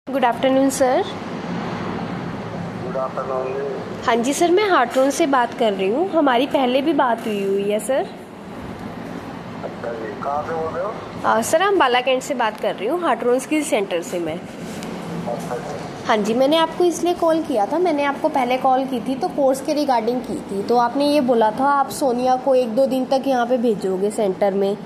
Good afternoon sir. Good afternoon. हाँ जी sir, मैं हार्टरोन से बात कर रही हूँ। हमारी पहले भी बात हुई है सर। अच्छा जी, कहाँ से बोल रहे हो? सर हम बाला कैंट से बात कर रही हूँ, हार्टरोन स्किल सेंटर से मैं। अच्छा जी। हाँ जी, मैंने आपको इसलिए कॉल किया था। मैंने आपको पहले कॉल की थी तो कोर्स के रिगार्डिंग की थी, तो आपने ये बोला था आप सोनिया को 1-2 दिन तक यहाँ पे भेजोगे सेंटर में,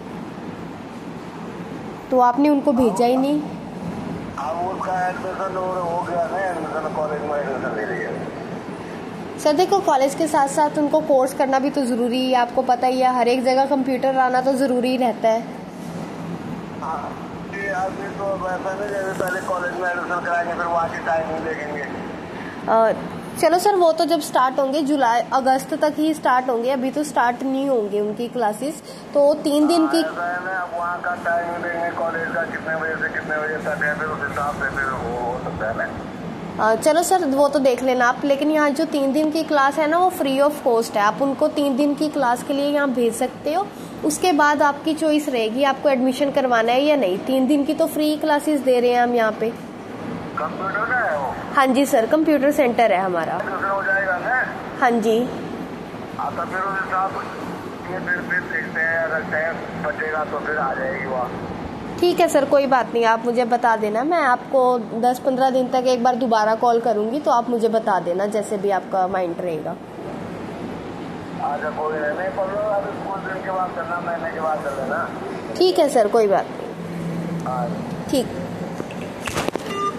तो आपने उनको भेजा ही नहीं। अब उसका एडमिशन हो गया ना, एडमिशन कॉलेज में एडमिशन ले लिया। सर देखो, कॉलेज के साथ साथ उनको कोर्स करना भी तो ज़रूरी है, आपको पता ही है हर एक जगह कंप्यूटर आना तो ज़रूरी रहता है। हाँ, ये अभी तो वैसा नहीं, जैसे पहले कॉलेज में एडमिशन कराएंगे फिर वहाँ की टाइमिंग देखेंगे। चलो सर, वो तो जब स्टार्ट होंगे जुलाई अगस्त तक ही स्टार्ट होंगे, अभी तो स्टार्ट नहीं होंगे उनकी क्लासेस। तो 3 दिन की ऐसा है ना, अब वहाँ का टाइमिंग देंगे कॉलेज का, कितने बजे से कितने बजे तक है, फिर उस हिसाब से फिर वो हो सकता है ना। चलो सर, वो तो देख लेना आप, लेकिन यहाँ जो 3 दिन की क्लास है ना वो फ्री ऑफ कॉस्ट है। आप उनको 3 दिन की क्लास के लिए यहाँ भेज सकते हो, उसके बाद आपकी चॉइस रहेगी आपको एडमिशन करवाना है या नहीं। 3 दिन की तो फ्री क्लासेस दे रहे हैं हम यहाँ पे। कंप्यूटर का है वो? हाँ जी सर, कंप्यूटर सेंटर है हमारा। एडमिशन हो जाएगा ना? हाँ जी। तो फिर उस हिसाब से फिर देखते हैं, अगर टाइम बचेगा तो फिर आ जाएगी वहाँ। ठीक है सर, कोई बात नहीं, आप मुझे बता देना। मैं आपको 10-15 दिन तक एक बार दोबारा कॉल करूँगी, तो आप मुझे बता देना जैसे भी आपका माइंड रहेगा। अच्छा, कोई नहीं, पर अभी कुछ दिन के बाद करना, महीने के बाद कर लेना। ठीक है सर, कोई बात नहीं। हाँ। ठीक।